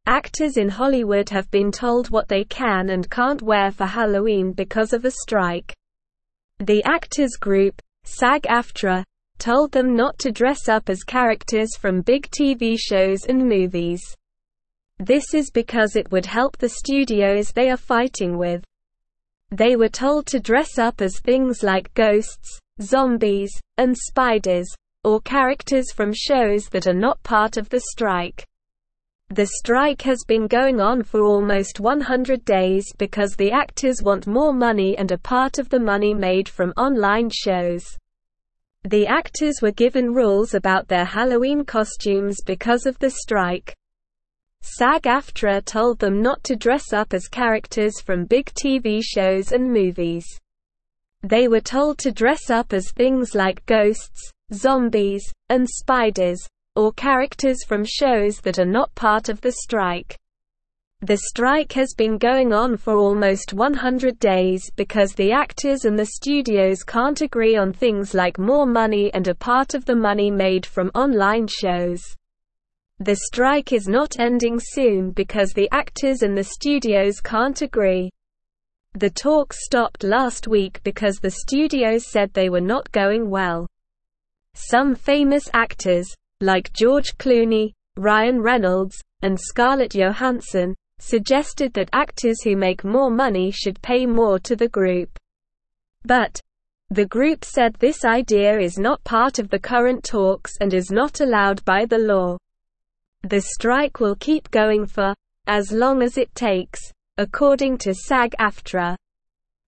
Actors in Hollywood have been told what they can and can't wear for Halloween because of a strike. The actors group, SAG-AFTRA, told them not to dress up as characters from big TV shows and movies. This is because it would help the studios they are fighting with. They were told to dress up as things like ghosts, zombies, and spiders, or characters from shows that are not part of the strike. The strike has been going on for almost 100 days because the actors want more money and a part of the money made from online shows. The actors were given rules about their Halloween costumes because of the strike. SAG-AFTRA told them not to dress up as characters from big TV shows and movies. They were told to dress up as things like ghosts, zombies, and spiders, or characters from shows that are not part of the strike. The strike has been going on for almost 100 days because the actors and the studios can't agree on things like more money and a part of the money made from online shows. The strike is not ending soon because the actors and the studios can't agree. The talks stopped last week because the studios said they were not going well. Some famous actors, like George Clooney, Ryan Reynolds, and Scarlett Johansson, suggested that actors who make more money should pay more to the group. But the group said this idea is not part of the current talks and is not allowed by the law. The strike will keep going for as long as it takes, according to SAG-AFTRA.